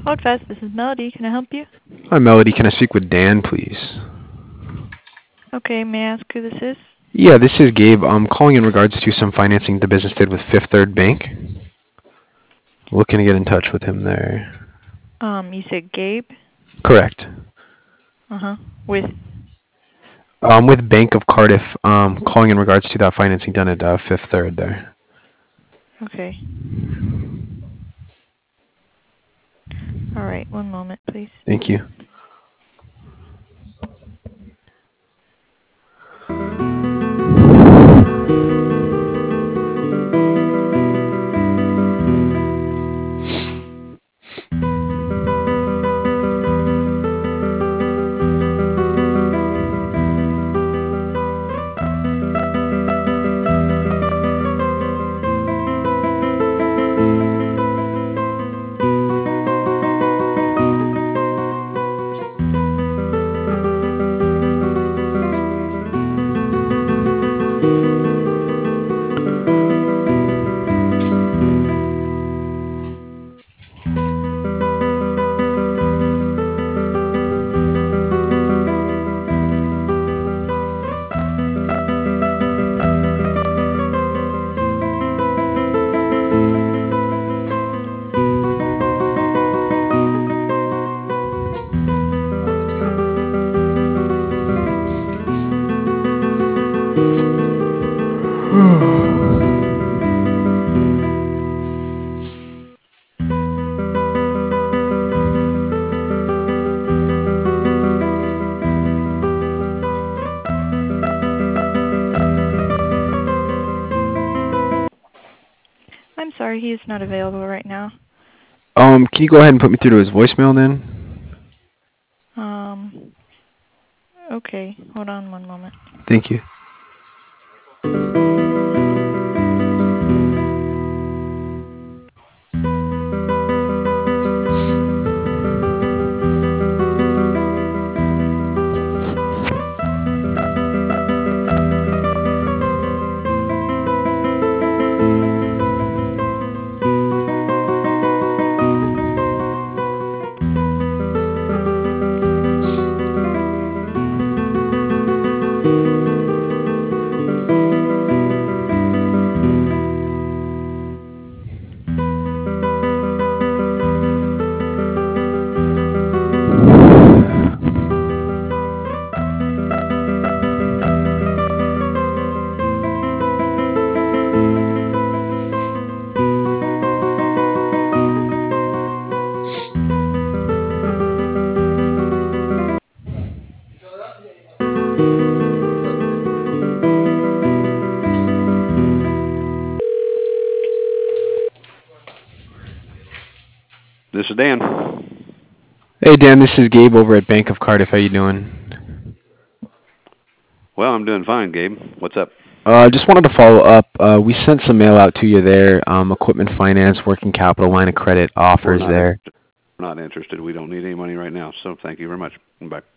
Holdfast, this is Melody. Can I help you? Hi, Melody. Can I speak with Dan, please? Okay, may I ask who this is? Yeah, this is Gabe. I'm calling in regards to some financing the business did with Fifth Third Bank. Looking to get in touch with him there. You said Gabe? Correct. Uh-huh. With, With Bank of Cardiff, calling in regards to that financing done at Fifth Third there. okay. All right, one moment, please. Thank you. I'm sorry, he is not available right now. Can you go ahead and put me through to his voicemail then? Um, okay, hold on one moment. Thank you. This is Dan. Hey, Dan. This is Gabe over at Bank of Cardiff. How you doing? Well, I'm doing fine, Gabe. What's up? Just wanted to follow up. We sent some mail out to you there. Equipment finance, working capital line of credit We're offers not there. interested. We're not interested. We don't need any money right now. So thank you very much. Bye.